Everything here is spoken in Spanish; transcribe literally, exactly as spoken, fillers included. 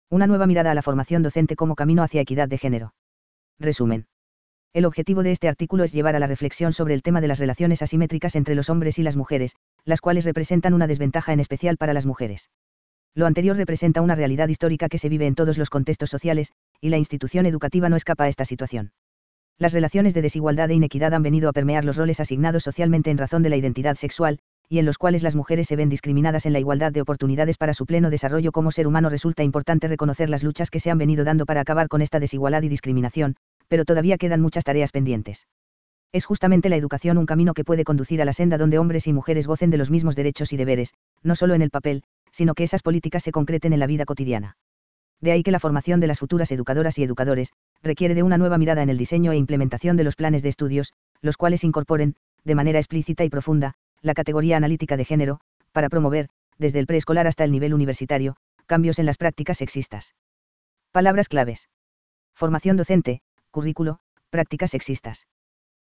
Una nueva mirada a la formación docente como camino hacia equidad de género. Resumen. El objetivo de este artículo es llevar a la reflexión sobre el tema de las relaciones asimétricas entre los hombres y las mujeres, las cuales representan una desventaja en especial para las mujeres. Lo anterior representa una realidad histórica que se vive en todos los contextos sociales, y la institución educativa no escapa a esta situación. Las relaciones de desigualdad e inequidad han venido a permear los roles asignados socialmente en razón de la identidad sexual, y en los cuales las mujeres se ven discriminadas en la igualdad de oportunidades para su pleno desarrollo como ser humano. Resulta importante reconocer las luchas que se han venido dando para acabar con esta desigualdad y discriminación, pero todavía quedan muchas tareas pendientes. Es justamente la educación un camino que puede conducir a la senda donde hombres y mujeres gocen de los mismos derechos y deberes, no solo en el papel, sino que esas políticas se concreten en la vida cotidiana. De ahí que la formación de las futuras educadoras y educadores requiere de una nueva mirada en el diseño e implementación de los planes de estudios, los cuales incorporen, de manera explícita y profunda, la categoría analítica de género, para promover, desde el preescolar hasta el nivel universitario, cambios en las prácticas sexistas. Palabras claves. Formación docente, currículo, prácticas sexistas.